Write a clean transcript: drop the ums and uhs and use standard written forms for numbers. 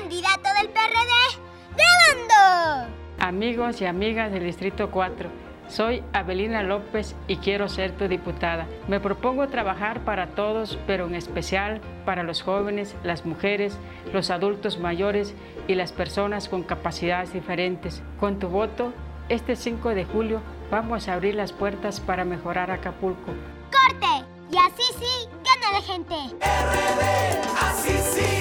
candidato del PRD, grabando. Amigos y amigas del Distrito 4, soy Abelina López y quiero ser tu diputada. Me propongo trabajar para todos, pero en especial para los jóvenes, las mujeres, los adultos mayores y las personas con capacidades diferentes. Con tu voto, este 5 de julio vamos a abrir las puertas para mejorar Acapulco. ¡Corte! Y así sí, gana la gente. RD, así sí.